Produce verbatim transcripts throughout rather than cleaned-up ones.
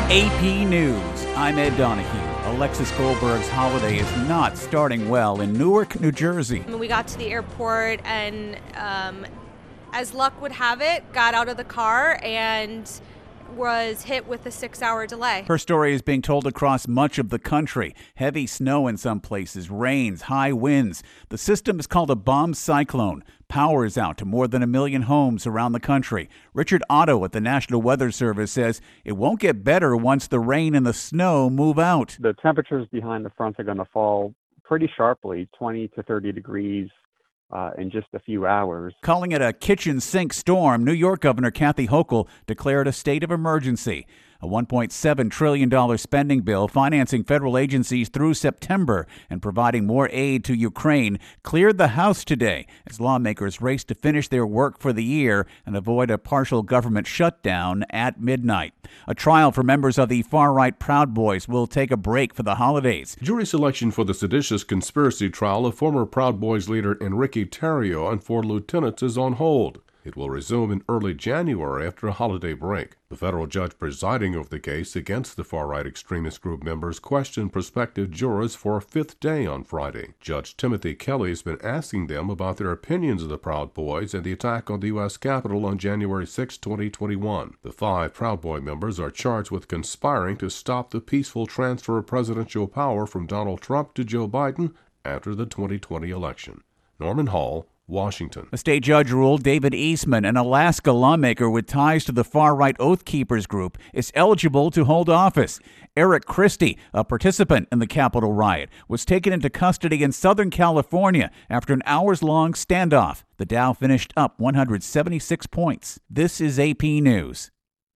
A P News, I'm Ed Donahue. Alexis Goldberg's holiday is not starting well in Newark, New Jersey. We got to the airport and, um, as luck would have it, got out of the car and was hit with a six-hour delay. Her story is being told across much of the country. Heavy snow in some places, rains, high winds. The system is called a bomb cyclone. Power is out to more than a million homes around the country. Richard Otto at the National Weather Service says it won't get better once the rain and the snow move out. The temperatures behind the fronts are going to fall pretty sharply, twenty to thirty degrees. Uh, in just a few hours. Calling it a kitchen sink storm, New York Governor Kathy Hochul declared a state of emergency. A one point seven trillion dollars spending bill financing federal agencies through September and providing more aid to Ukraine cleared the House today as lawmakers race to finish their work for the year and avoid a partial government shutdown at midnight. A trial for members of the far-right Proud Boys will take a break for the holidays. Jury selection for the seditious conspiracy trial of former Proud Boys leader Enrique Tarrio and four lieutenants is on hold. It will resume in early January after a holiday break. The federal judge presiding over the case against the far-right extremist group members questioned prospective jurors for a fifth day on Friday. Judge Timothy Kelly has been asking them about their opinions of the Proud Boys and the attack on the U S Capitol on January sixth, twenty twenty-one. The five Proud Boy members are charged with conspiring to stop the peaceful transfer of presidential power from Donald Trump to Joe Biden after the twenty twenty election. Norman Hall, Washington. A state judge ruled David Eastman, an Alaska lawmaker with ties to the far-right Oath Keepers group, is eligible to hold office. Eric Christie, a participant in the Capitol riot, was taken into custody in Southern California after an hours-long standoff. The Dow finished up one hundred seventy-six points. This is A P News.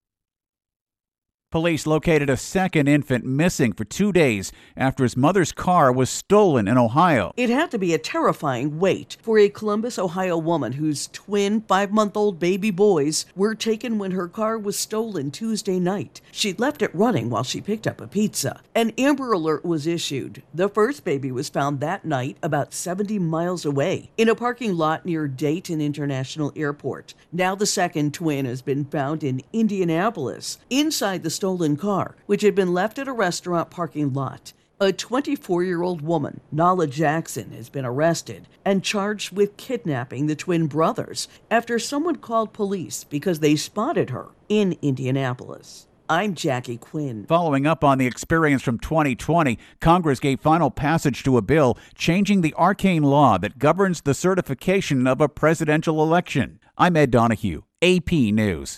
Police located a second infant missing for two days after his mother's car was stolen in Ohio. It had to be a terrifying wait for a Columbus, Ohio woman whose twin five-month-old baby boys were taken when her car was stolen Tuesday night. She'd left it running while she picked up a pizza. An Amber Alert was issued. The first baby was found that night about seventy miles away in a parking lot near Dayton International Airport. Now the second twin has been found in Indianapolis, inside the stolen car, which had been left at a restaurant parking lot. A twenty-four-year-old woman, Nala Jackson, has been arrested and charged with kidnapping the twin brothers after someone called police because they spotted her in Indianapolis. I'm Jackie Quinn. Following up on the experience from twenty twenty, Congress gave final passage to a bill changing the arcane law that governs the certification of a presidential election. I'm Ed Donahue, A P News.